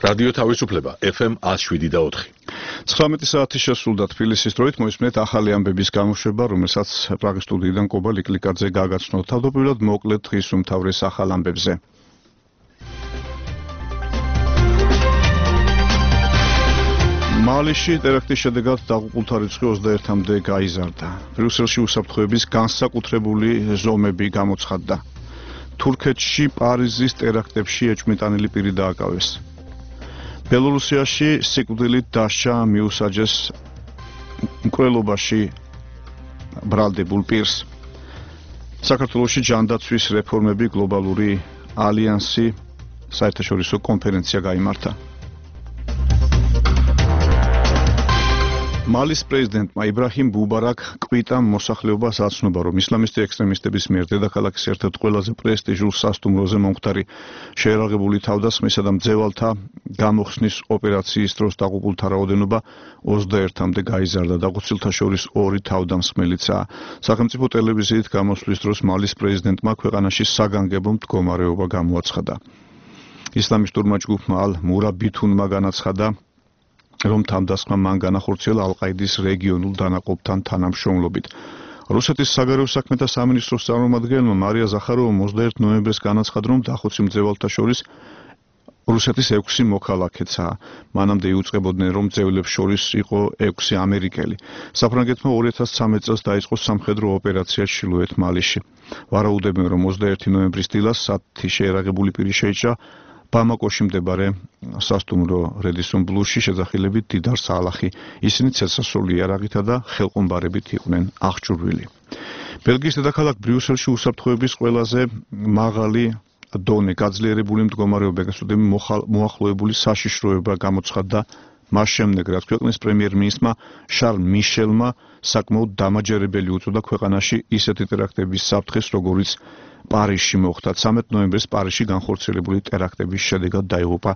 რადიო თავისუფლება FM 107.4. 19 საათი შესრულდა თბილისის დროით მოისმენთ ახალი ამბების გამოშვება, რომელსაც პრაღის სტუდიიდან კობა ლიკლიკაძე გაგაცნოთ. თავდაპირველად მოკლედ დღის უმთავრეს ახალ ამბებზე. მალიში ტერაქტის შედეგად დაღუპულთა რიცხვი 21-მდე გაიზარდა. ბრიუსელში უსაფრთხოების განსაკუთრებული ზომები გამოცხადდა. თურქეთში პარიზის ტერაქტებში ეჭვმიტანილი პირი დააკავეს. ბელორუსიაში სიკვდილით დასჯა მიუსაჯეს მკვლელობაში ბრალდებულ პირს. საქართველოში ჯანდაცვის რეფორმები გლობალური ალიანსი საერთაშორისო კონფერენცია გაიმართა. მალის პრეზიდენტმა იბრაჰიმ ბუბარაკ კვიტა მოსახლეობას აცნობა, რომ ისლამისტი ექსტრემისტების მიერ დედაქალაქის ერთ-ერთ ყველაზე პრესტიჟულ სასტუმროზე მომხდარი შეერაღებული თავდასხმისა და მძევალთა გამოხსნის ოპერაციის დროს დაღუპულთა რაოდენობა 21-მდე გაიზარდა. დაღუპულთა შორის 2 თავდამსხმელიცაა. სახელმწიფო ტელევიზიით გამოსვლის დროს მალის პრეზიდენტმა ქვეყანაში საგანგებო მდგომარეობა გამოაცხადა. ისლამისტურმა ჯგუფმა ალ-მურაბითუნმა განაცხადა, რომ თავდასხმა მან განახორციელა ალ-ყაიდის რეგიონულ დანაყოფთან თანამშრომლობით. რუსეთის საგარეო საქმეთა სამინისტროს წარმომადგენელმა მარია ზახაროვამ 21 ნოემბერს განაცხადა, რომ დახოცი მძევალთა შორის რუსეთის 6 მოქალაქეცაა. მანამდე იუწყებოდნენ, რომ მძევლებს შორის იყო 6 ამერიკელი. საფრანგეთმა 2013 წელს დაიწყო სამხედრო ოპერაცია ჩრდილოეთ მალიში. ვარაუდობენ, რომ 21 ნოემბრის დილას საათი შეერაღებული პირი შეიჭრა ბამაკოში მდებარე სასტუმრო რედისონ ბლუში შეძახილებით დიდარ საალახი. ისინი ცეცხლსასროლი იარაღითა და ხელყომბარებით იყვნენ აღჭურვილი. ბელგიის დედაქალაქ ბრიუსელში უსაფრთხოების ყველაზე მაღალი დონე გაძლიერებული მდგომარეობა გასუდები მოახლოებული საშიშროება გამოცხადდა მას შემდეგ, რაც ქვეყნის პრემიერ-მინისტრმა შარლ მიშელმა საკმაოდ დამაჯერებელი უწოდა ქვეყანაში ისეთი ტერაქტების საფრთხეს, როგორიც პარიზში მოხდა. 13 ნოემბერს პარიზში განხორციელებული ტერაქტების შედეგად დაიღუპა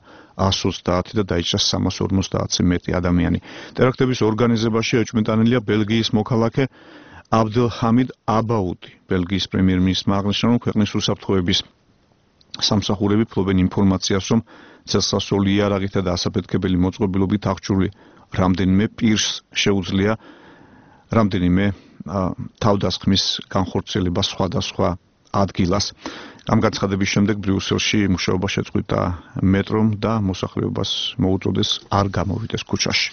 130 და დაიჭრა 350-ზე მეტი ადამიანი. ტერაქტების ორგანიზებაში ეჭვმიტანილია ბელგიის მოქალაქე აბდელჰამიდ აბაუდი. ბელგიის პრემიერ-მინისტრმა აღნიშნა, რომ ქვეყნის უსაფრთხოების სამსახურები ფლობენ ინფორმაციას, რომ ცეცხლსასროლი იარაღითა და ასაფეთქებელი მოწყობილობით აღჭურვილი რამდენიმე პირს შეუძლია რამდენიმე თავდასხმის განხორციელება სხვადასხვა ადგილას. ამ განცხადების შემდეგ ბრიუსელში მუშაობა შეწყვიტა მეტრომ და მოსახლეობას მოუწოდეს არ გამოვიდეს ქუჩაში.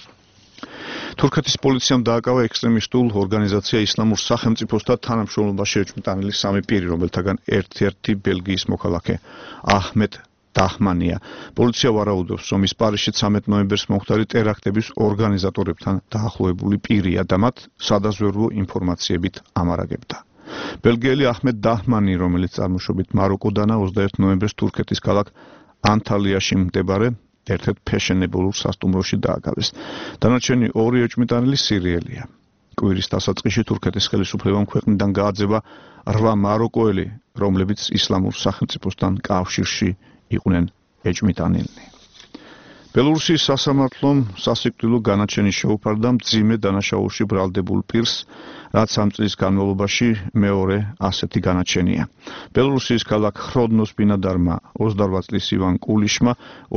თურქეთის პოლიციამ დააკავა ექსტრემისტულ ორგანიზაცია ისლამურ სახელმწიფოსთან თანამშრომლობაში ეჭვმიტანილი 3 პირი, რომელთაგან ერთ-ერთი ბელგიის მოქალაქე აჰმედ დაჰმანია. პოლიცია ვარაუდობს, რომ ის პარიზში 13 ნოემბერს მომხდარი ტერაქტების ორგანიზატორებთან დაახლოებული პირია და მათ სადაზვერვო ინფორმაციებით ამარაგებდა. ბელგიელი აჰმედ დაჰმანი, რომელიც წარმოშობით მაროკოდანაა, 21 ნოემბერს თურქეთის ქალაქ ანტალიაში მდებარე ერთ-ერთ ფეშენებელურ სასტუმროში დააკავეს. დანარჩენი 2 ეჭვმიტანილი სირიელია. კვირის დასაწყისში თურქეთის ხელისუფლებამ ქვეყნიდან გააძევა 8 მაროკოელი, რომლებიც ისლამურ სახელმწიფოსთან კავშირში იყვნენ ეჭვმიტანილნი. ბელორუსიის სასამართლომ სასიკვდილო განაჩენი შეუფარდა მძიმე დანაშაულში ბრალდებულ პირს, რაც ამ წლის განმავლობაში მეორე ასეთი განაჩენია. ბელორუსიის ქალაქ ხროდნოს ბინადარმა 28 წლის ივან კულიშმა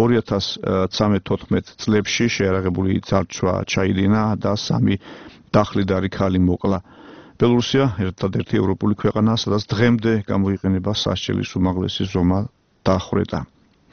2013-14 წლებში შეერაღებული ძარცვა ჩაიდინა და 3 დახლიდარი ქალი მოკლა. ბელორუსია ერთადერთი ევროპული ქვეყანაა, სადაც დღემდე გამოიყენება სასჯელის უმაღლესი ზომა დახრეტა.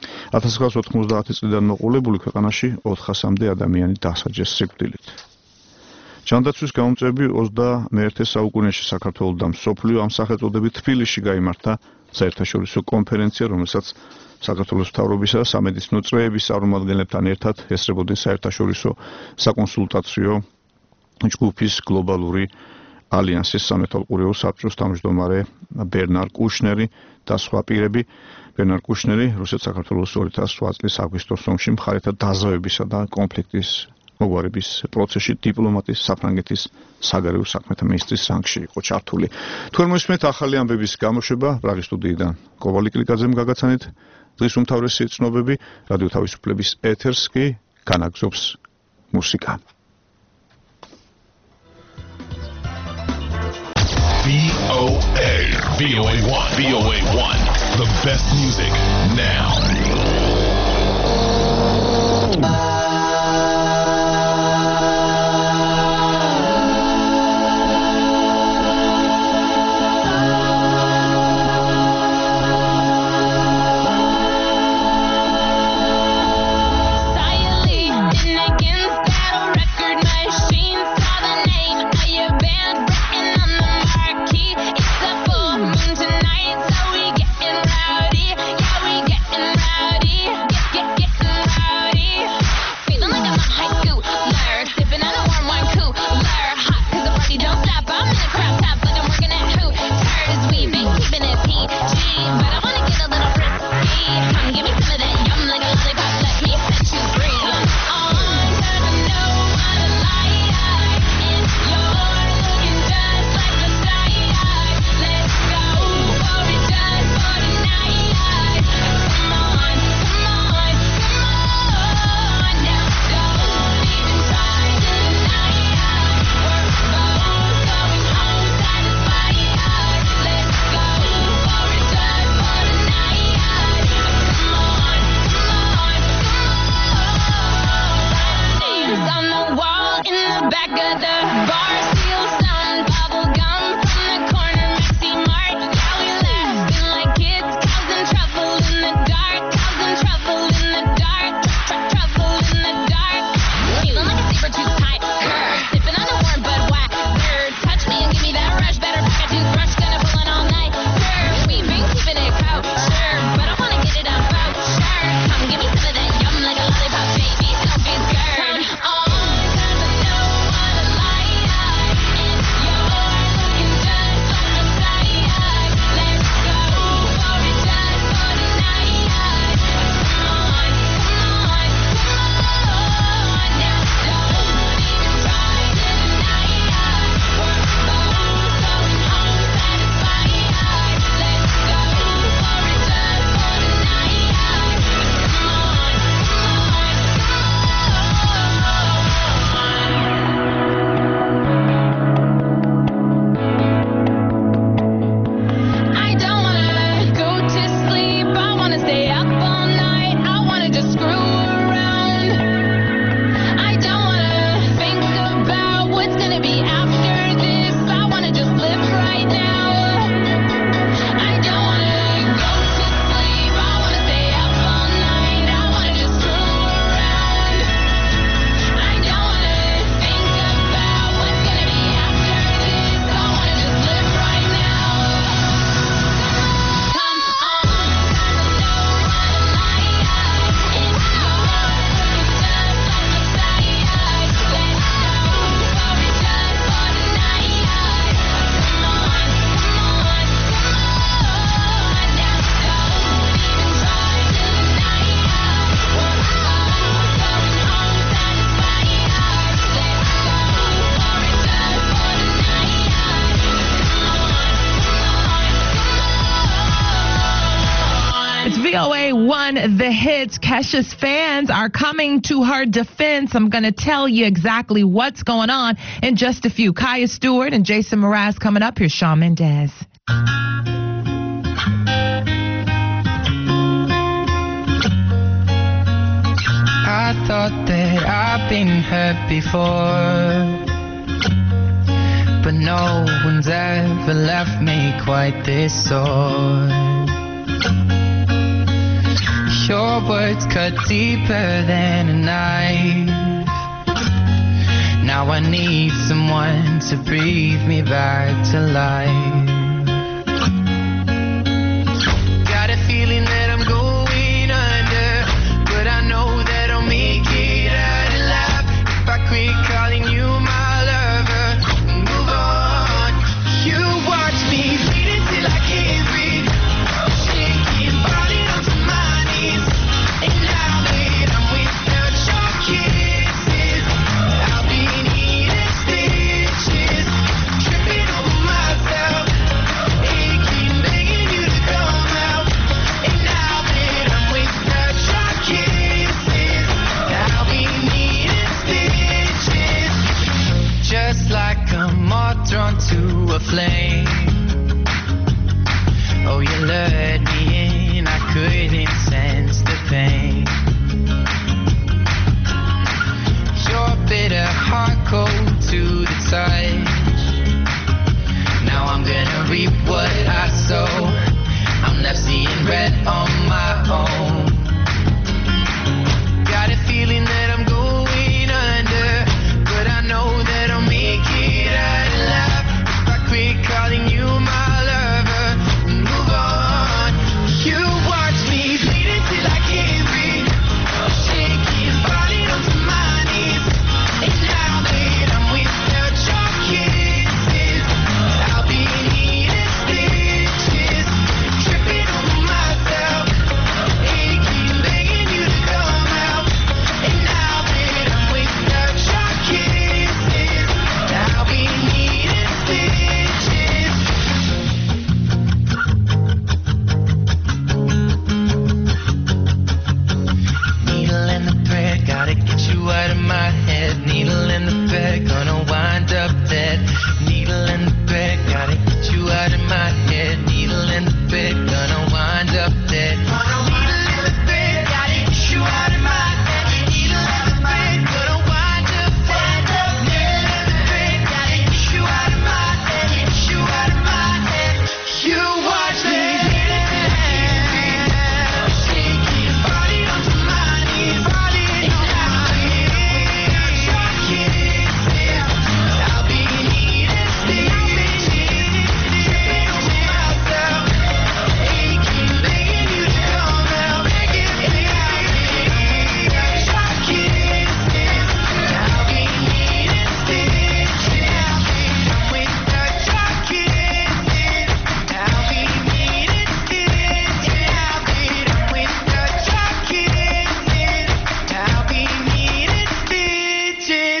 1990 წლიდან მოყოლებული ქვეყანაში 400-მდე ადამიანი დასაჯეს სიკვდილით. ჯანდაცვის გამომწვევები 21 საუკუნეში საქართველოს და მსოფლიო ამ სახელწოდებით თბილისში გაიმართა საერთაშორისო კონფერენცია, რომელსაც საქართველოს მთავრობისა და სამედიცინო წრეების წარმომადგენლებთან ერთად ესწრებოდნენ საერთაშორისო საკონსულტაციო ჯგუფის გლობალური ალიანსის სამეთვალყურეო საბჭოს თავმჯდომარე ბერნარ კუშნერი და სხვა პირები. ბერნარ კუშნერი რუსეთ-საქართველოს 2008 წლის აგვისტოს ომში მხარეთა დაზავებისა და კონფლიქტის მოგვარების პროცესში დიპლომატის საფრანგეთის საგარეო საქმეთა მინისტრის რანგში იყო ჩართული. თქვენ მოსმენთ ახალი ამბების გამოშვება პრაღის სტუდიიდან. კობა ლიკლიკაძემ გაგაცანით დღის უმთავრესი ცნობები, რადიო თავისუფლების ეთერს კი განაგზობს მუსიკა. VOA1, the best music now. VOA1 The Hits. Kesha's fans are coming to her defense. I'm going to tell you exactly what's going on in just a few. Kaya Stewart and Jason Mraz coming up. Here's Shawn Mendes. I thought that I've been hurt before, but no one's ever left me quite this sore. Your words cut deeper than a knife. Now I need someone to breathe me back to life. Got a feeling that I'm going under, but I know that I'll make it out alive if I quit calling you my lover. Move on. You watch me bleed until I can't breathe. Shaking, falling onto my knees. And now that I'm without your kisses, I'll be needing stitches, tripping over myself. regret on my own. Got a feeling that I'm going under, but I know that I'll make it out alive if I quit calling you my lover and move on. You watch me bleed until I can't breathe, shaking, falling onto my knees. And now that I'm without your kisses, I'll be needing stitches, tripping over myself, aching, begging you to come out. And now that I'm without your kisses, I'll be needing stitches. Needle and the thread, gotta get you out of my head. Needle and the thread, gonna wind up dead. Needle and the thread, gotta get you out of my head. Needle and the thread, gonna wind up dead. Needle and the thread, gotta get you out of my head. Needle and the thread, gonna wind up dead. Needle and the thread, gotta get you out of my head. Get you out of my head. You watch me. Shaking, falling onto my knees, falling on my knees. I'll be needing stitches, tripping over myself, aching, begging you to come out, begging me out. Your kisses, I'll be needing stitches. I'm without your kisses, I'll be needing stitches. I'm without your kisses, I'll be needing stitches.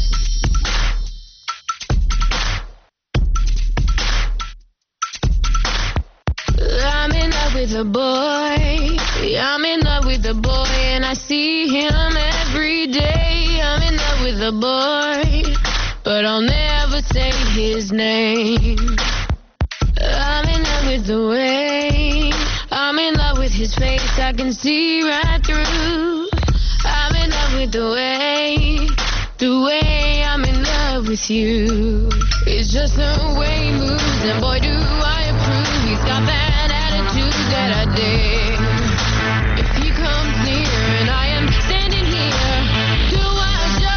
I'm in love with a boy. I'm in love with a boy, and I see him every day. I'm in love with a boy, but I'll never say his name. I'm in love with the way. I'm in love with his face. I can see right through. I'm in love with the way I'm in love with you. It's just the way he moves, and boy, do I approve. He's got that attitude that I dig. If he comes near and I am standing here, do I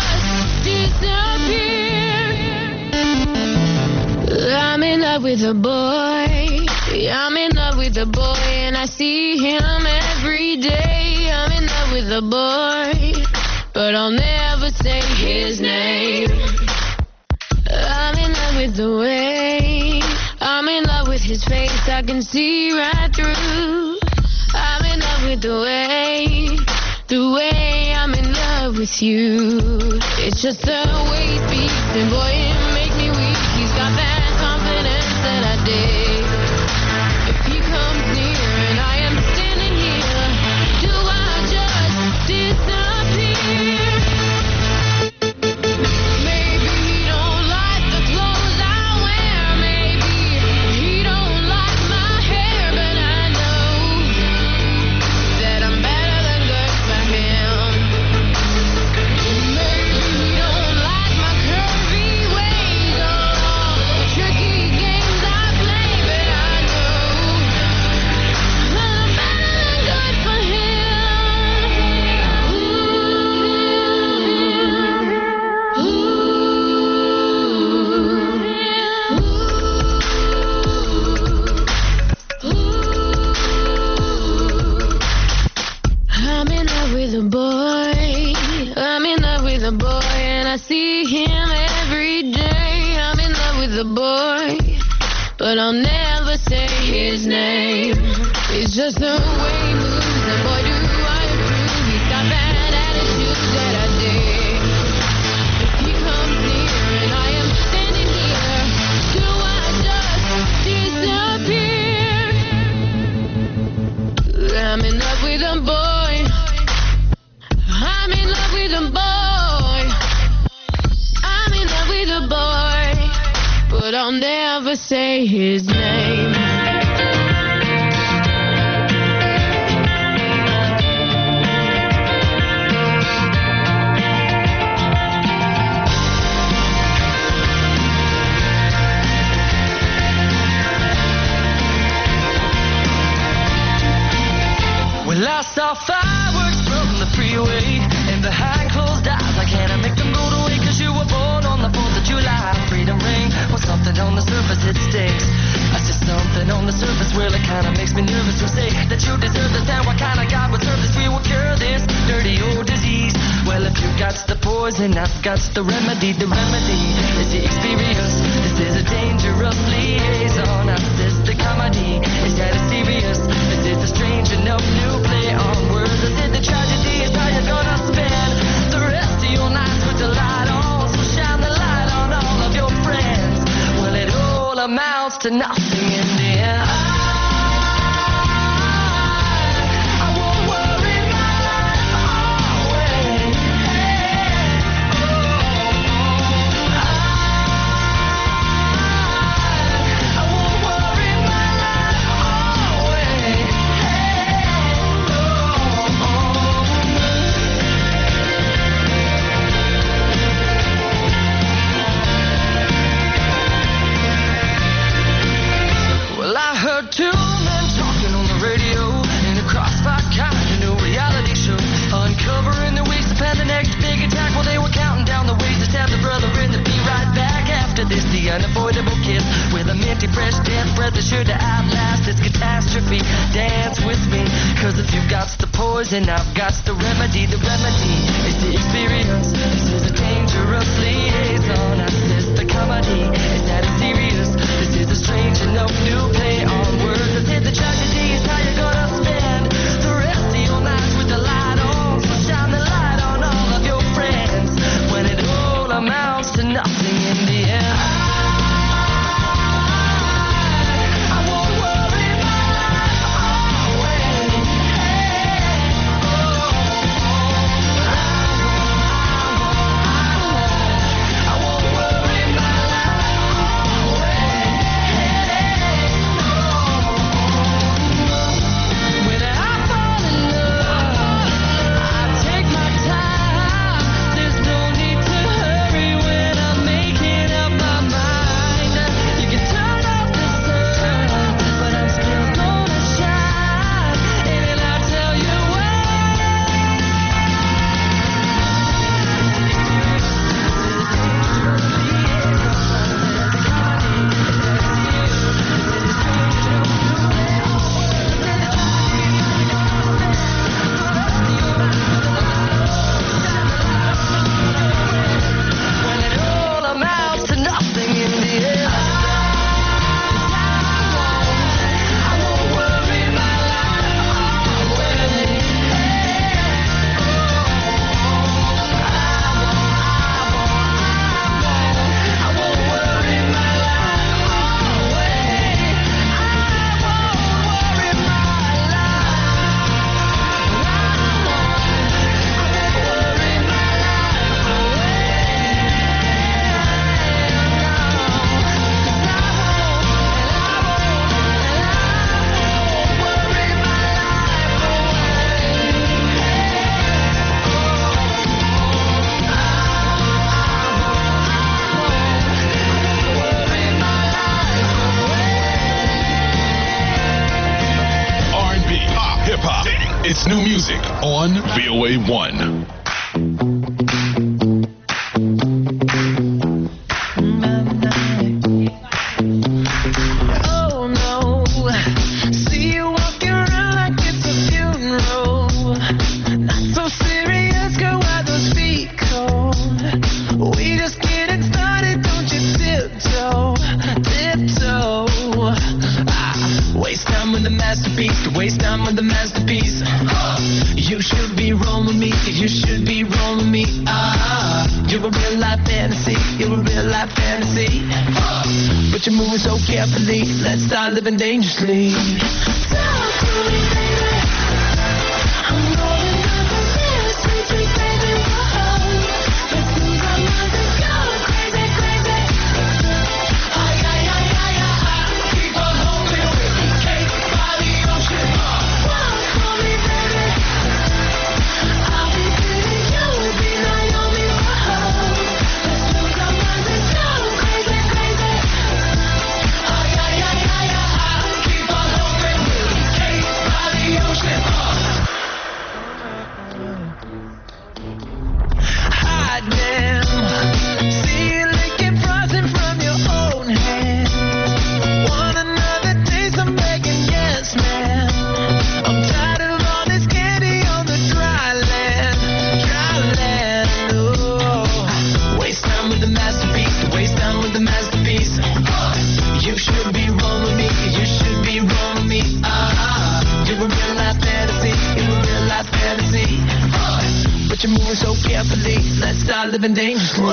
just disappear? I'm in love with a boy. I'm in love with a boy, and I see him every day. I'm in love with a boy, but I'll never say his name. I'm in love with the way. I'm in love with his face. I can see right through. I'm in love with the way I'm in love with you. It's just the way he speaks, and boy, it makes me weak. He's got that confidence that I dig. If he comes near and I am standing here, do I just disappear? Maybe he don't like the clothes I wear. Maybe he don't like my hair, but I know that I'm better than good for him. Maybe he don't like my curvy ways or all the tricky games I play, but I know that I'm better than good for I'm in love with a boy. I'm in love with a boy, and I see him every day. I'm in love with a boy, but I'll never say his name. It's just the way he moves, and boy, do I approve. He's got that attitude that I dig. If he comes near and I am standing here, do I just disappear? I'm in love with a boy. I'm in love with a boy. I'm in love with a boy, but I'll never say his name. off fireworks from the freeway, and behind closed eyes, I can't make them go away, 'cause you were born on the 4th of July. Freedom ring, well, something on the surface, it stinks. I see something on the surface, well, it kinda makes me nervous to say that you deserve this. And what kind of God would serve this? We will cure this dirty old disease. Well, if you got the poison, I've got the remedy. The remedy is the experience. This is a dangerous liaison. This the comedy. Is that a serious? This is a strange enough new play on words. This is the tragedy. Is how you're gonna spend the rest of your nights with the light on. So shine the light on all of your friends. Well, it all amounts to nothing in the end. I won't worry my life away. I won't worry my life away. Well, I heard two men talking on the radio in a crossfire kind of new reality show, uncovering the ways to plan the next big attack. While they were counting down the ways to stab the brother and to be right back after this. The unavoidable kiss with a minty fresh death breath is sure to outlast this catastrophe. Dance with me, 'cause if you've got the poison, I've got the remedy. The remedy is the experience. This is a dangerous liaison. This the comedy. Is that a serious? This is a strange enough new play on words. This is the tragedy. Is how you're gonna spend the rest of your nights with the light on. So shine the light on all of your friends. When it all amounts to nothing in the end. I won't worry my life away. I won't worry my life away. When I fall in love, I take my time. There's no need to hurry when I'm making up my mind. You can turn off the sun, but I'm still gonna shine. And I'll tell you why. When it all amounts to nothing in the end. I won't worry my life away. I won't worry my life away. I won't worry my R&B, pop, hip hop. It's new music on VOA 1. Oh no, see you walking around like it's a funeral. Not so serious, girl, why those feet cold? We just getting started, don't you tiptoe, tiptoe. Waste time with the masterpiece, waste time with the masterpiece. You should be rolling with me, you should be rolling with me. You're a real life fantasy, you're a real life fantasy. But you're moving so carefully, let's start living dangerously. Talk to me, baby. I'm rolling up the stairs, sweet, sweet baby, whoa. Let's lose our minds and go crazy, crazy. Ay, ay, ay, ay, ay. Keep on holding with me, cake by the ocean. Walk for me, baby. I'll be feeling you, will be Naomi, whoa. Let's lose our minds and go crazy, crazy. Ay, ay, ay, ay, ay. Keep on holding with me, cake by the living dangerously.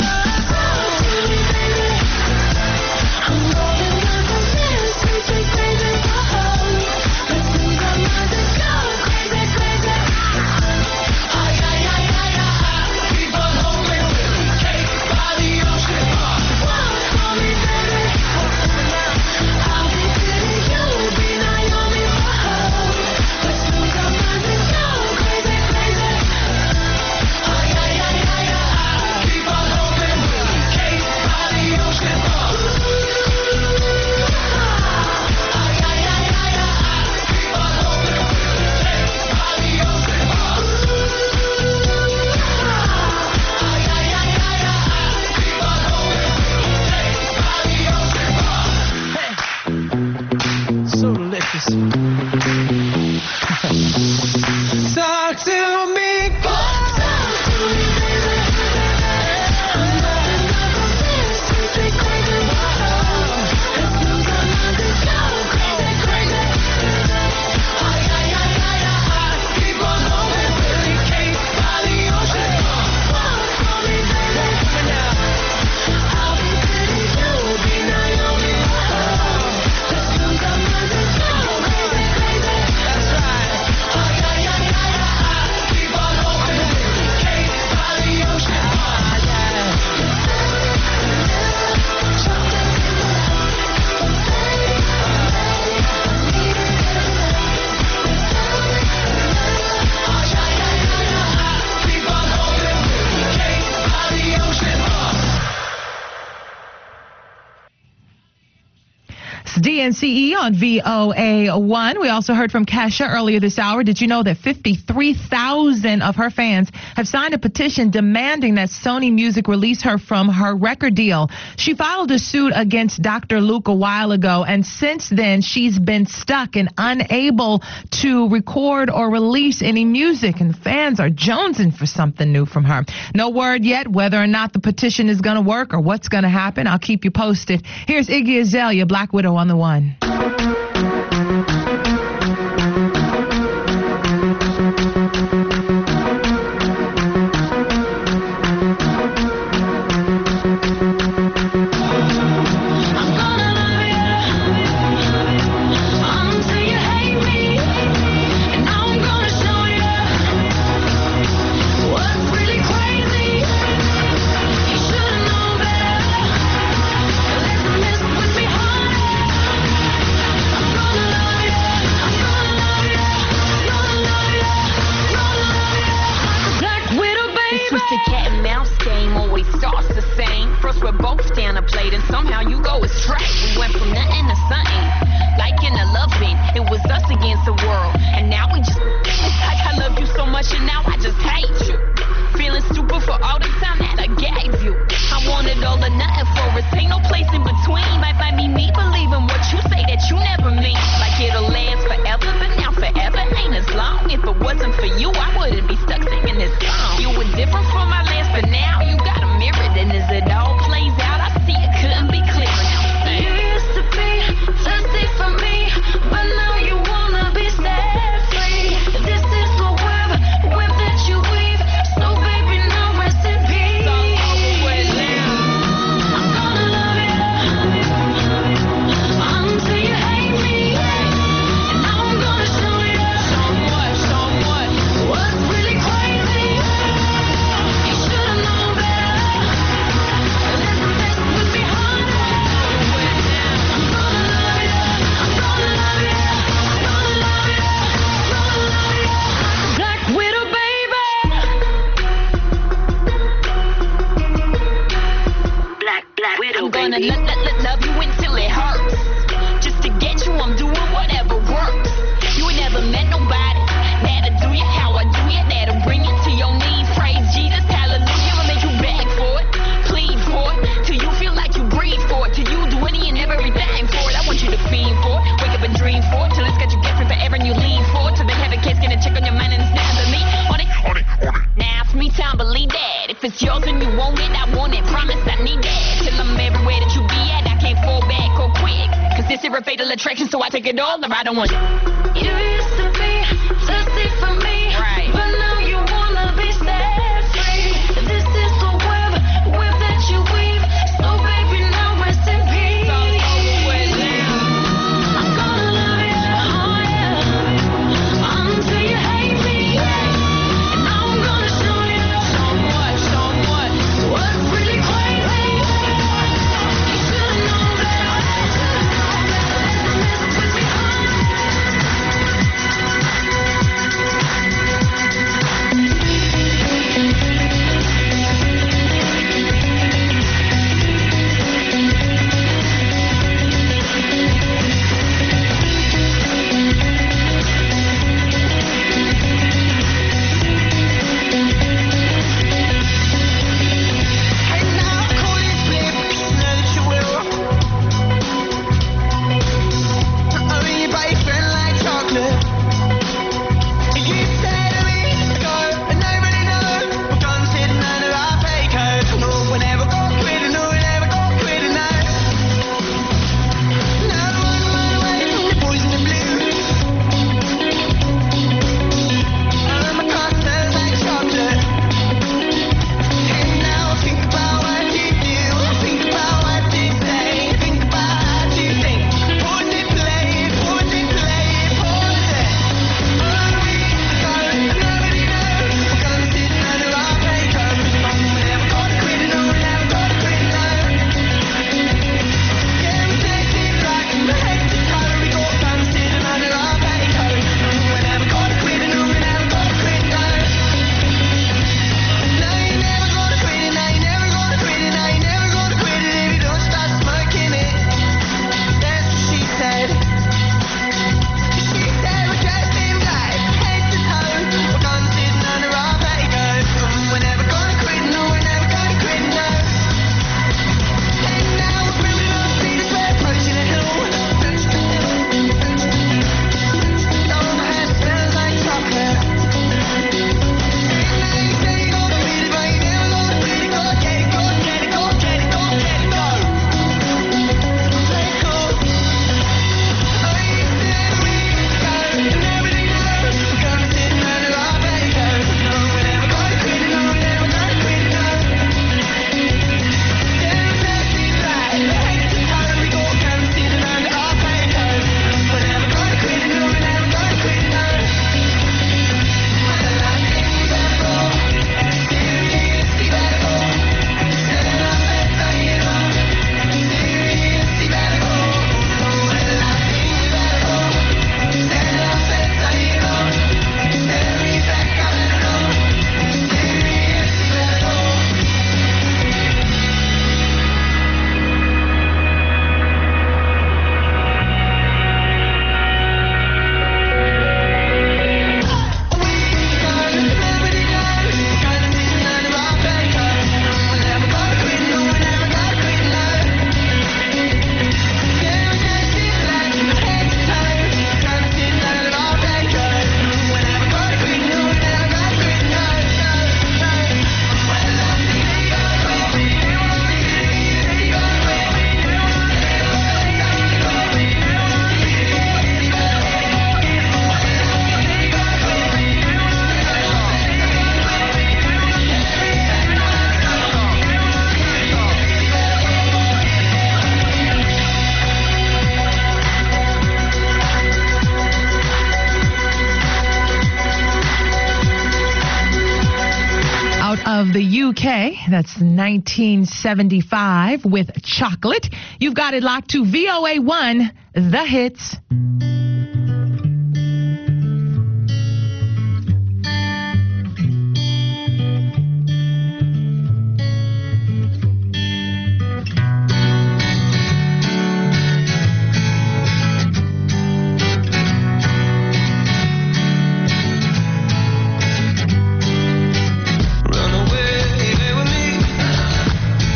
So delicious. Talk to me. DNCE on VOA1. We also heard from Kesha earlier this hour. Did you know that 53,000 of her fans have signed a petition demanding that Sony Music release her from her record deal? She filed a suit against Dr. Luke a while ago, and since then she's been stuck and unable to record or release any music, and fans are jonesing for something new from her. No word yet whether or not the petition is going to work or what's going to happen. I'll keep you posted. Here's Iggy Azalea, Black Widow on the one. Twisted cat and mouse game always starts the same. First we're both down a plate and somehow you go astray. We went from nothing to something, like in a loving. It was us against the world, and now we just it's like I love you so much and now I just hate you. Feeling stupid for all the time that I gave you. I wanted all or nothing for us, ain't no place in between. Might find me believing what you say that you never mean. Like it'll last forever, but now forever ain't as long. If it wasn't for you, I wouldn't be stuck singing this song. You were different from my last, but now you got a mirror. Then as it all plays out, I see it couldn't be clearer. You used to be thirsty for me, but now you wanna be set free. This is the web that you weave. So baby, now rest in peace. I'm gonna love you until you hate me, and now I'm gonna show you what's really crazy. You should've known better. Listen, this would be harder. I'm gonna love you. I'm gonna love you. I'm gonna love you. I'm gonna love you. Black Widow, baby. Black Widow, I'm gonna baby. love you until it hurts. Just to get you, I'm doing whatever works. You ain't never met nobody that'll do you how I do you, that'll bring you to your knees. Praise Jesus, hallelujah. I'll make you beg for it, plead for it, till you feel like you breathe for it, till you do any and everything for it. I want you to fiend for it, wake up and dream for it, till it's got you guessing forever and you lean for it, till they have a case, get a check on your mind and it's never me. On it. Now it's me time, believe that. If it's yours and you want it, I want it. Promise I need that. Till I'm everywhere that you be at, I can't fall back or quick. Cause this is a fatal attraction, so I take it all or I don't want it. You used to be thirsty for me, Right. but now you wanna be set free. This is the of the UK. That's 1975 with Chocolate. You've got it locked to VOA1, The Hits.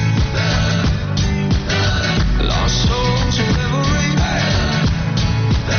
Lost souls in revelry.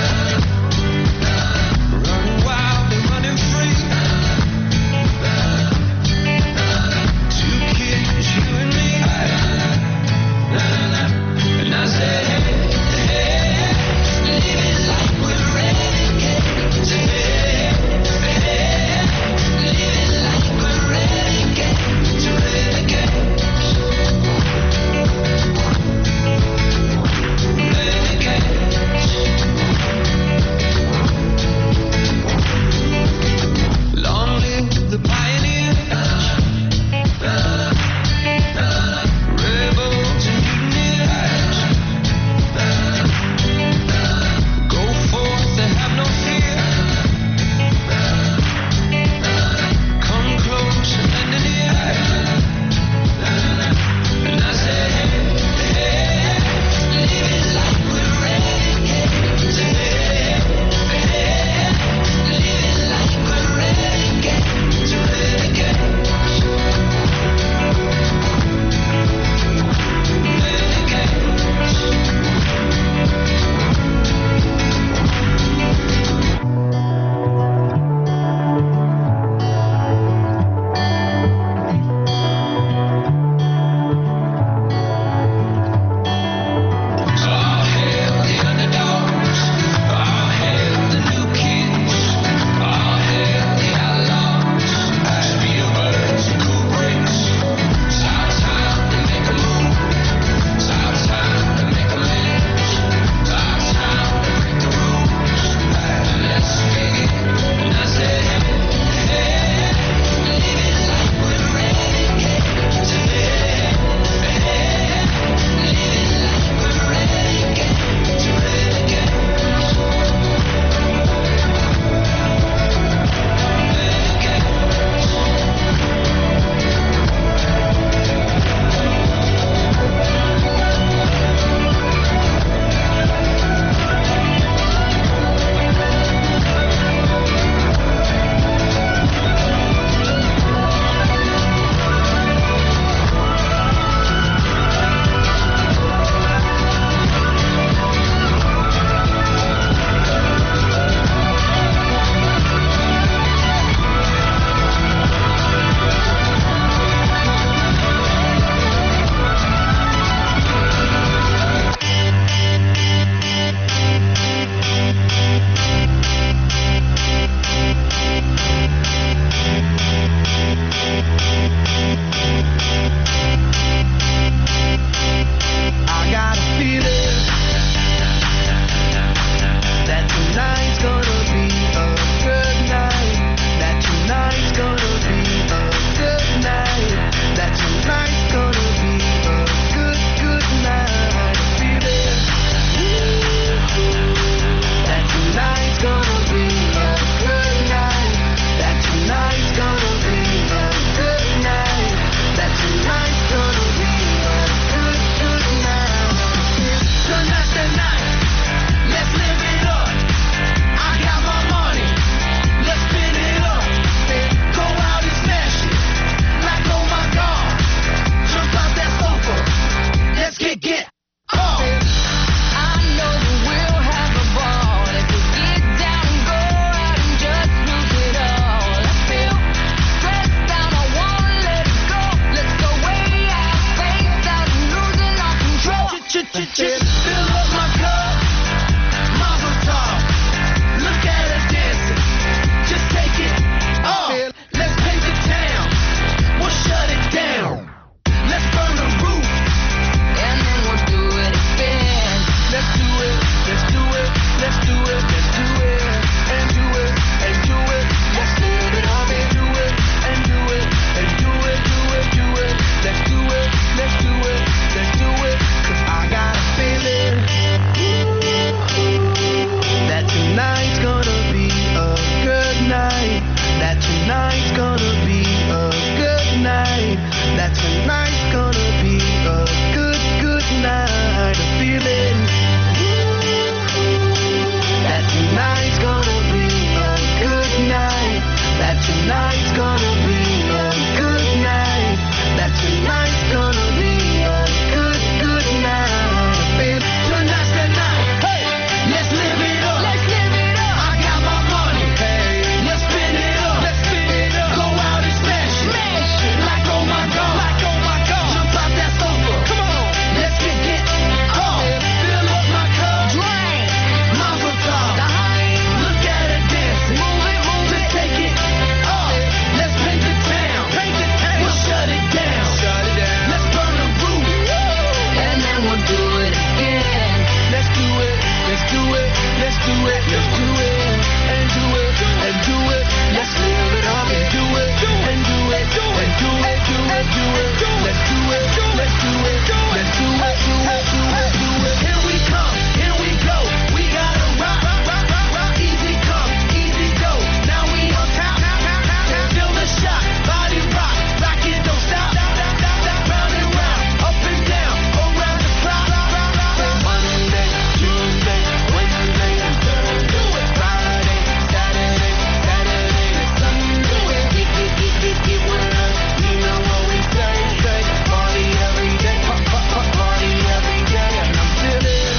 Let's do it and do it and do it. Let's live it up and do it and do it and do it, do it, do it. Let's do it, let's do it, let's do it, do it, do it, do it. Here we come, here we go. We gotta rock, rock, rock, rock, rock. Easy come, easy go. Now we on top, feel the shot. Body rock, rock it, don't stop. Round and round, up and down, around the clock. Monday, Tuesday, Wednesday, and Thursday. Friday, Saturday, Sunday. Keep with us. You know what we say. Party every day, party every day, and I'm feeling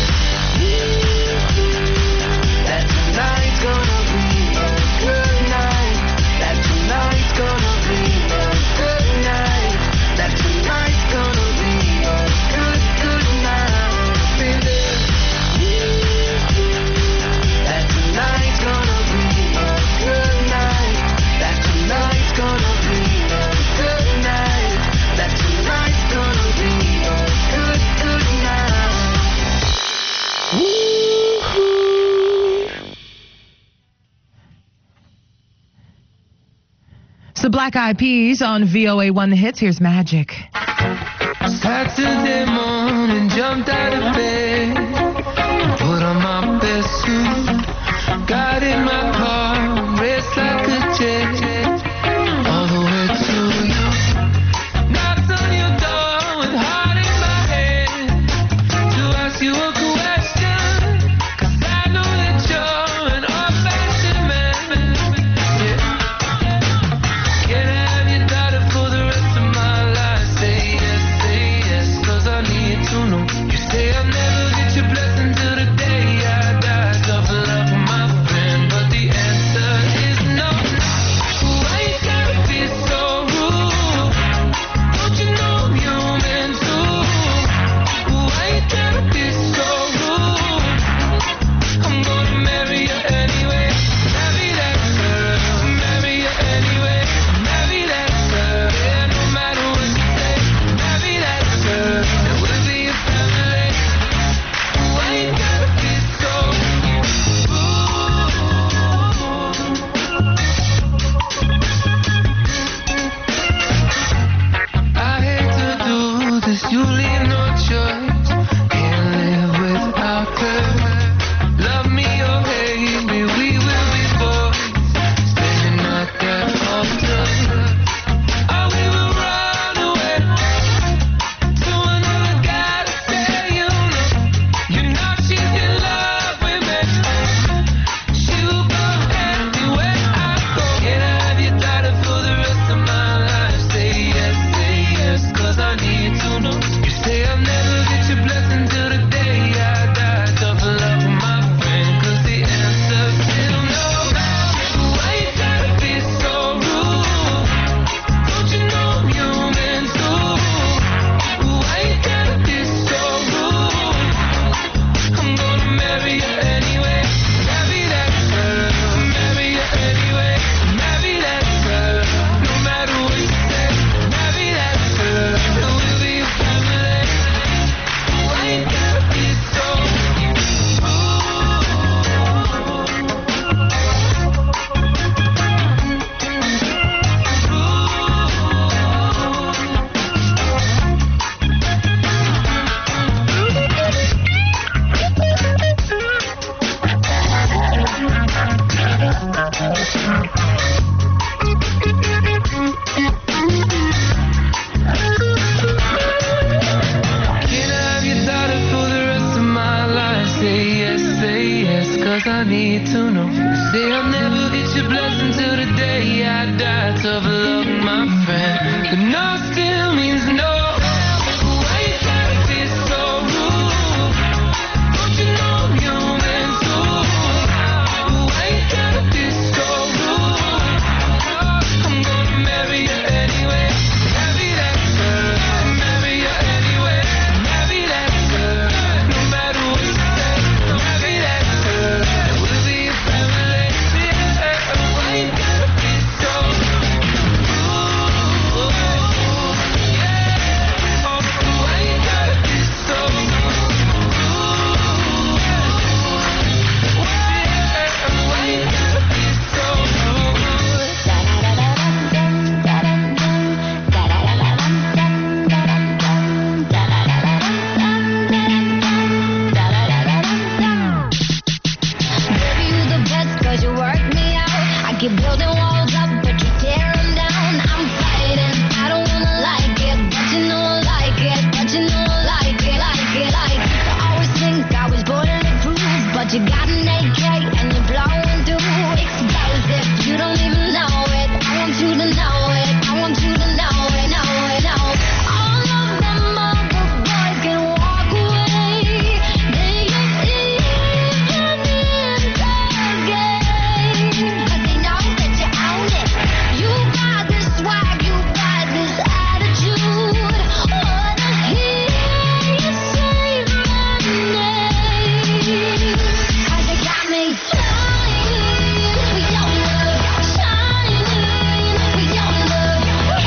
that tonight's gonna be a good night. That tonight's gonna be a good night. That tonight's gonna be a good night. Feeling that tonight's gonna be a good night. That tonight's gonna be a good night. That tonight's gonna be a good night. It's the Black Eyed Peas on VOA1 The Hits. Here's Magic. Saturday morning, jumped out of bed, put on my best suit, got in my car, raced like a jet, all the way to you. Knocked on your door with heart in my head to ask you a question, 'cause I know that you're an old-fashioned man. Yeah. Can I have your daughter for the rest of my life? Say yes, 'cause I need to know. You say I'll never get your blessing till the day I die. Tough love for my friend, but the answer is no. Why you gotta be so rude? Don't you know I'm human too? Why you gotta be so rude? I'm gonna marry you anyway. Marry that girl. Marry you anyway. Marry that girl. Yeah, no matter what you say. Marry that girl. And we'll be a family. Why you gotta be so rude? I hate to do this. You leave no choice. Can't live without her. Love me or hate me, we will be boys. Standing at that altar. Oh, we will run away to another guy to say you know she's in love with me. She will go anywhere I go. Can I have your daughter for the rest of my life? Say yes, 'cause I need to know. You say I'll never get your blessing till the day I die. Tough love for my friend, 'cause the answer's still no. Why you gotta be so rude? Don't you know I'm human too? Why you gotta be so rude? I'm gonna marry you anyway. Marry that girl. Marry you anyway. Marry that girl. No matter what you say. Marry that girl. And we'll be a family. Why you gotta be so rude? Can I have your daughter for the rest of my life? Say yes, 'cause I need to know. Say I'll never get your blessing till the day I die. Tough love, my friend, but no still means no. Why you gotta be so rude? Don't you know I'm human too? Why you gotta be so rude? I'm gonna marry you anyway. Marry that girl. Marry you anyway. Marry that girl. No matter what you say. Marry that girl. And we'll be a family. Yeah. Why you gotta be so rude? Yeah. but you got an AK and you're blowing through explosive. You don't even know it. I want you to know it. I want you to know it, know it, know it. All of them other boys can walk away. They ain't even in the game, but they know that you own it. You got this swag, you got this attitude. Wanna hear you say my name? 'Cause you got me flying with your love, shining with your love,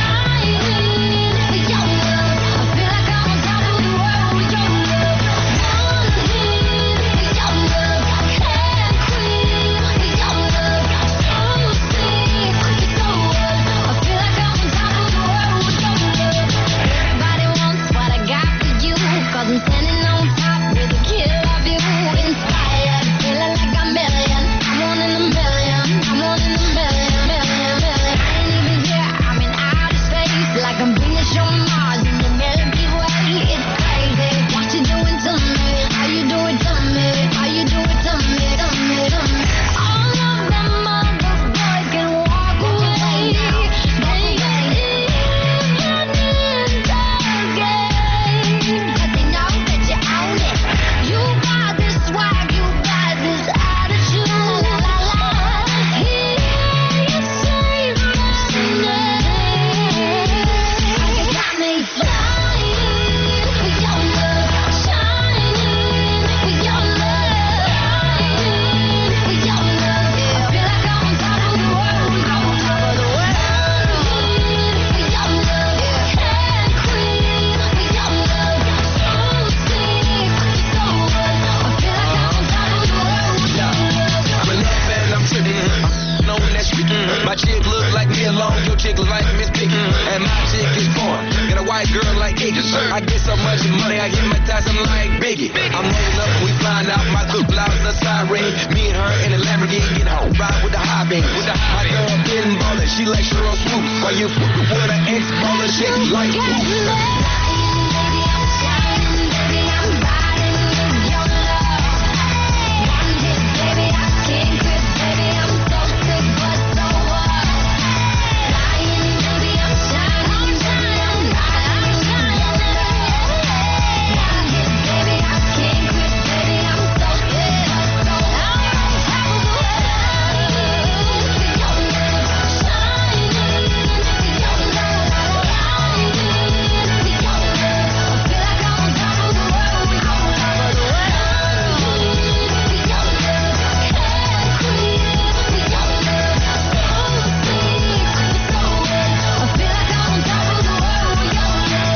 riding with your love. I feel like I'm on top of the world with your love. One hit with your love, head queen with your love. So sick, so what? I feel like I'm on top of the world with your love. Everybody wants what I got for you, 'cause I'm standing on top with a kid of you. Inspired, feeling like a million. I'm one in a million. I'm one in a million, million, million. I ain't even here, I'm in outer space, like I'm Venus on Mars in the Milky Way. It's crazy what you doing to me. How you do it to me? How you do it to me? To me, to me. All of them other boys can walk away. They ain't even in the game, but they know that you own it. You got this swag, you got this attitude. La la la. Hear you say my name. You got me flying with your love, shining with your love, riding with your love. I feel like I'm on top of the world, I'm on top of the world. With your love, head queen with your love. So sick, so what? I feel like I'm on top of the world with your love. I'm in love and I'm tripping. No, that's my chick look like me alone, your chick look like Miss Piggy. And my chick is born. Got a white girl like Iggy. I get so much money, I hypnotize them like Biggie. I'm rolling up, we flying out, my good blouse a siren. Me and her in a Lamborghini, get home, ride with the high beam. My girl getting ballin', she like Cheryl Swoop. While you with an ex-baller chick like Got Swoop. me flying, baby, I'm shining, baby, I'm riding with your love. One hit, baby, I can't quit, baby, I'm so sick, but so what? Flying, baby, I'm shining, I'm riding with your love. One hit, baby, I can't quit, baby, I'm so sick, but so what? I'm on top of the world with your love, shining with your love, riding with your love. I feel like I'm on top of the world, I'm on top of the world with your love, head queen with your love. So sick, so what? I feel like I'm on top of the world with your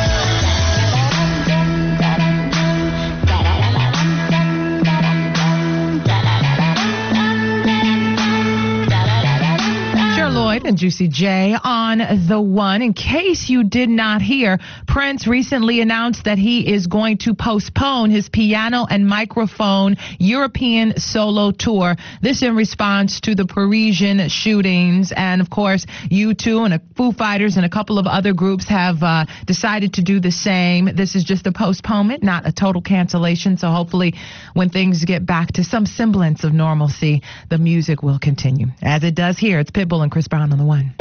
Sure Lloyd and Juicy J on The One. In case you did not hear, Prince recently announced that he is going to postpone his piano and microphone European solo tour. This in response to the Parisian shootings. And of course, U2 and Foo Fighters and a couple of other groups have decided to do the same. This is just a postponement, not a total cancellation. So hopefully when things get back to some semblance of normalcy, the music will continue. As it does here, it's Pitbull and Chris Brown on The One.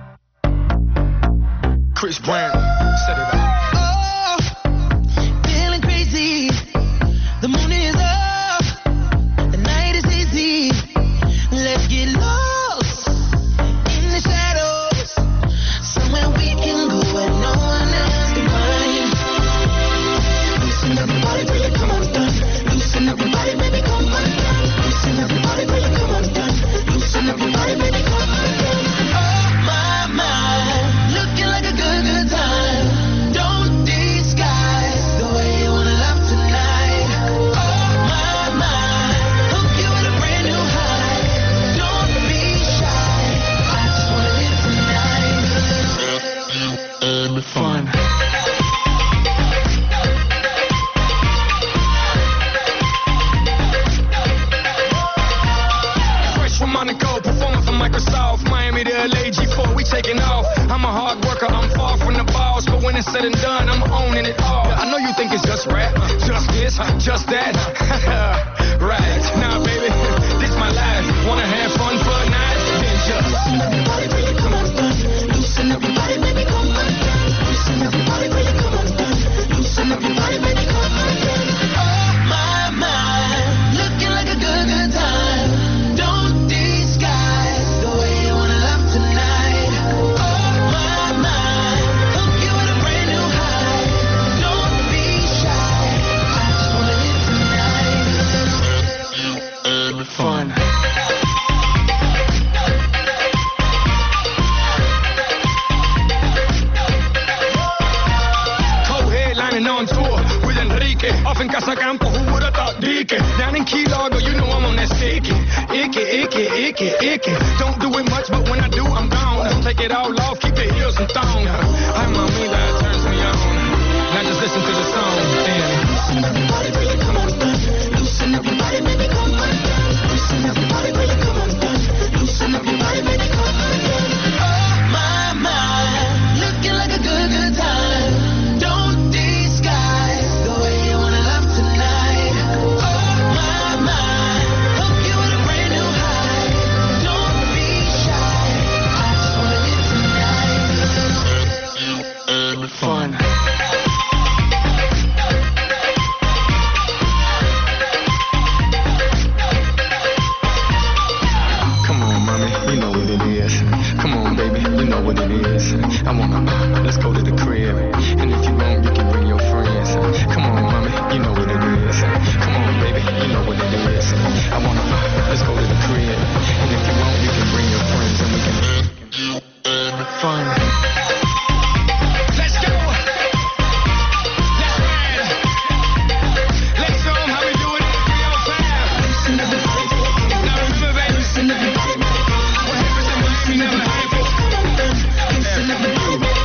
Chris Brown, set it up. Oh, feeling crazy. The moon is up. The night is easy. Let's get lost in the shadows. Somewhere we can go where no one else can find. Loosen everybody, baby, come on, done. Loosen everybody, baby, come on, done. Loosen everybody, baby, come on, done. Loosen everybody, baby, come on, done. Oh my, looking like a good time. Don't disguise the way you wanna love tonight. Oh my, hook you with a brand new high. Don't be shy. I just wanna live tonight. And fun. Fresh from Monaco, performing for Microsoft, Miami to LA, G4, we taking off. I'm a hard worker, I'm far from the balls, but when it's said and done, I'm owning it all. I know you think it's just rap, just this, just that. Right, now fun. Co-headlining on tour with Enrique. Off in Casacampo, who would have thought Dique? Down in Key Largo, you know I'm on that sticky. Icky. Don't do it much, but when I do, I'm gone. Don't take it all off, keep the heels and thong. Hi, mommy, that turns me on. Now just listen to the song. And loosen up your body, baby, come on. Loosen up your body, baby, come on. Loosen up your body, baby, come on. Loosen up your body, baby, come on. Oh, my, looking like a good time. Don't disguise the way you wanna love tonight. Oh, my, hook you with a brand new high. Don't be shy. I just wanna live tonight. Fun. Come on, mommy, you know what it is. Come on, baby, you know what it is. I wanna, let's go to the crib. And if you want, you can bring your friends. Come on, mommy, you know what it is. Come on, baby, you know what it is. I wanna, let's go to the crib. And if you want, you can bring your friends and we can fun. Let's go. Let's ride. Let's show 'em how we do it in 305. Loosen up your body, baby. Now remember, baby. Loosen up your body, baby. What happens in Miami never happens. Loosen up your body, baby.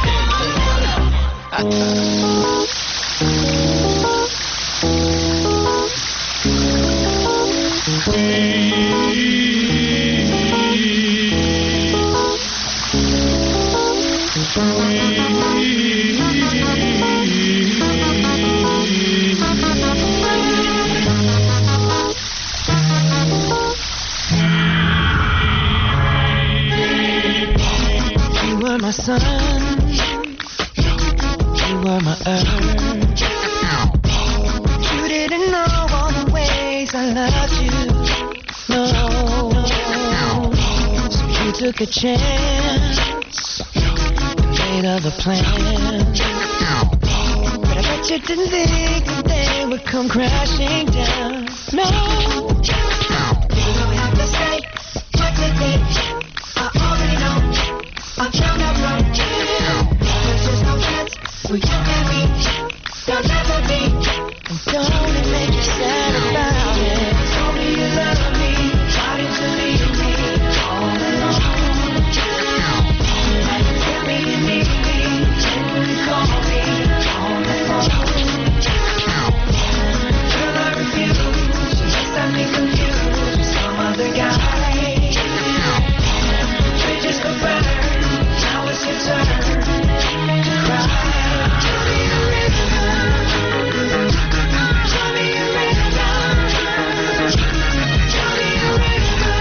You were my sun, you were my earth. You didn't know all the ways I loved you, no. So you took a chance and made other plans. But I bet you didn't think that they would come crashing down, no. You don't have to say what you think, I already know. I found out from you. There's just no chance for you and me. There'll never be. And don't it make you sad about it? Told me you love me. Why did you leave me all alone? Now you tell me you need me. When you call me on the phone. Girl, I refuse. You just got me confused with some other guy. Bridges go burn. Now it's your turn to cry. Tell me a river. Tell me a river. Tell me a river.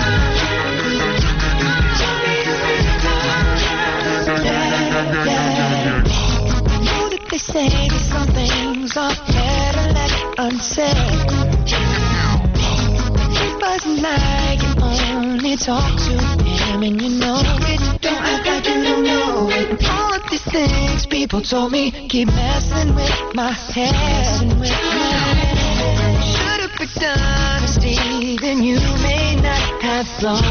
Tell me a river. Yeah. I know that they say that some things are better left unsaid. It wasn't like you only talk to him and you know it. Don't act like you don't know it. All of these things people told me keep messing with my head. Should've picked honesty, then you may not have flown.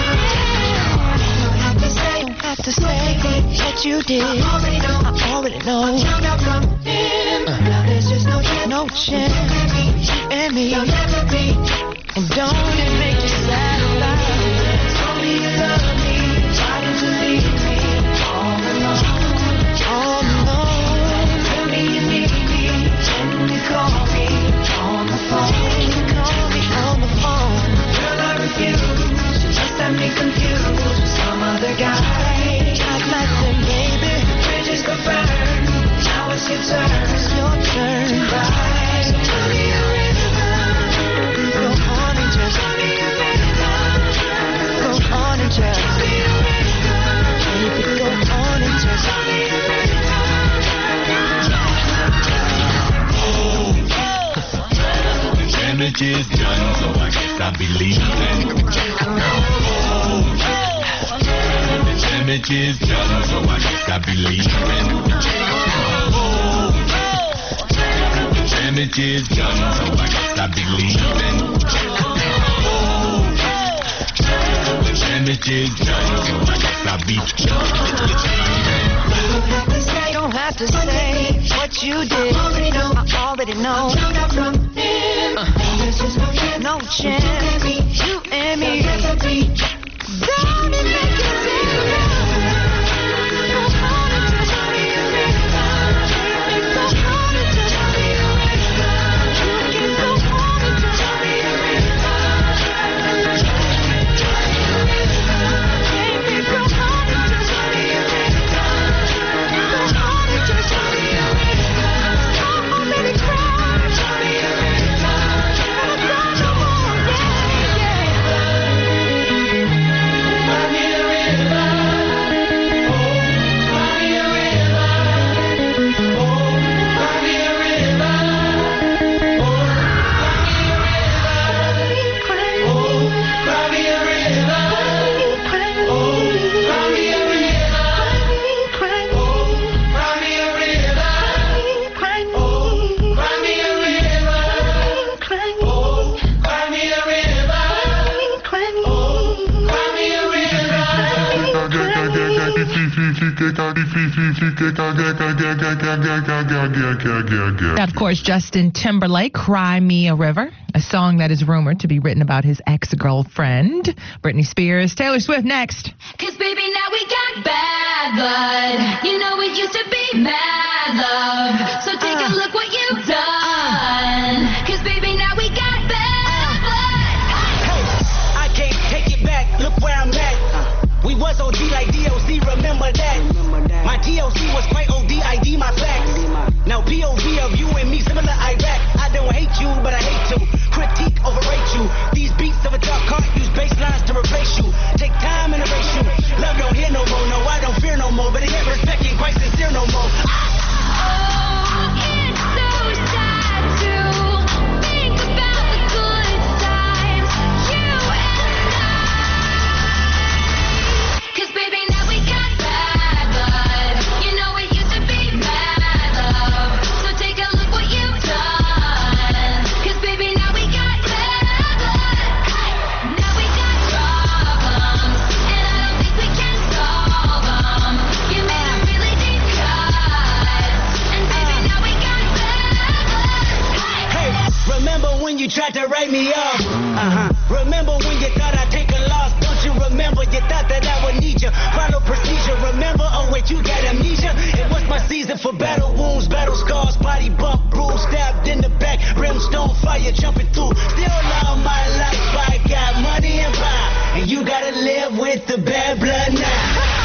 Don't have to say that you did. I already know. Now there's just no chance. You and me, you'll never be. And don't it make you sad about it? Told me you love me. Why did you leave me all alone? All alone. Tell me you need me. When you call me on the phone. Call me on the phone. Girl, I refuse. You just got me confused with some other guy. Not like them, baby. Bridges go burn. Now it's your turn. It's your turn to cry. So tell me a river. Go on and just tell me a river. Go on and just tell me a river. Baby, go on and just tell me a river. The damage is done, so I guess I believe it. The damage is done, so I guess I believe it. The damage is done, so I guess I believe it. get done. I guess I be You don't have to say what you did. I already know. No chance. You and me. Don't it make you feel That, of course, Justin Timberlake, Cry Me a River, a song that is rumored to be written about his ex-girlfriend, Britney Spears. Taylor Swift next. 'Cause baby, now we got bad blood. You know it used to be mad love. So take a look what you've done. 'Cause baby, now we got bad blood. Hey, I can't take it back. Look where I'm at. We was OG like DOC, remember that. My DOC was quite ODID, my facts. Now POV of you and me, similar Iraq. I don't hate you, but I hate to critique, overrate you. These beats of a dark heart use bass lines to replace you. Take time and erase you. Love don't hear no more, no, I don't fear no more. But it ain't respect ain't quite sincere no more. You tried to write me off. Remember when you thought I'd take a loss? Don't you remember? You thought that I would need you. Follow procedure. Remember? Oh wait, you got amnesia. It was my season for battle wounds, battle scars, body bump, bruise, stabbed in the back, brimstone fire jumping through. Still love my life. I got money and power, and you gotta live with the bad blood now.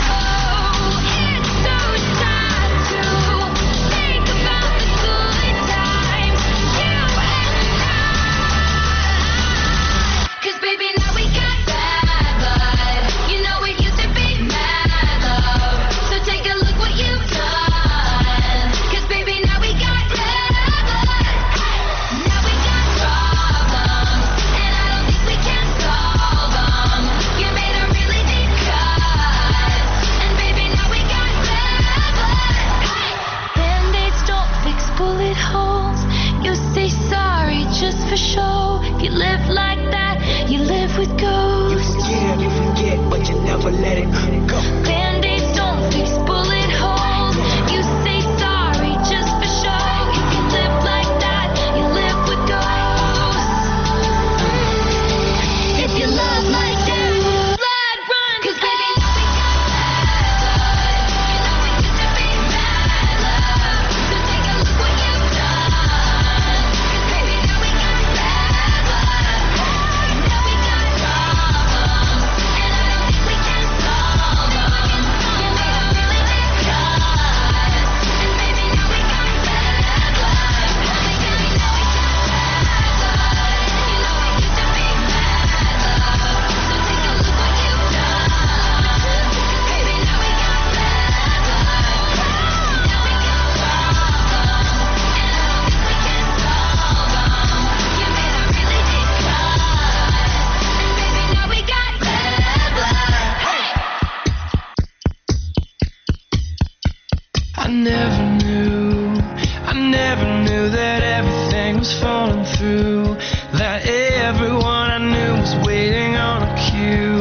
Let it go. Band-aids don't fix bullet holes. You say sorry just for show. You can live like that. You live with ghosts. If you love like that, blood run. 'Cause baby, now we got bad blood. You know we used to be mad love. So take a look what you've done. 'Cause baby, now we got bad blood. Now we got problems, and I don't think we can solve them. You made a really big cut, and baby, now we got bad blood. Baby, now we got bad blood. You know we used to be mad love. So take a look what you've done. 'Cause baby, now we got bad blood. Now we got problems, and I don't think we can solve them. You made a really big cut, and baby, now we got bad blood. I never knew that everything was falling through, that everyone I knew was waiting on a cue.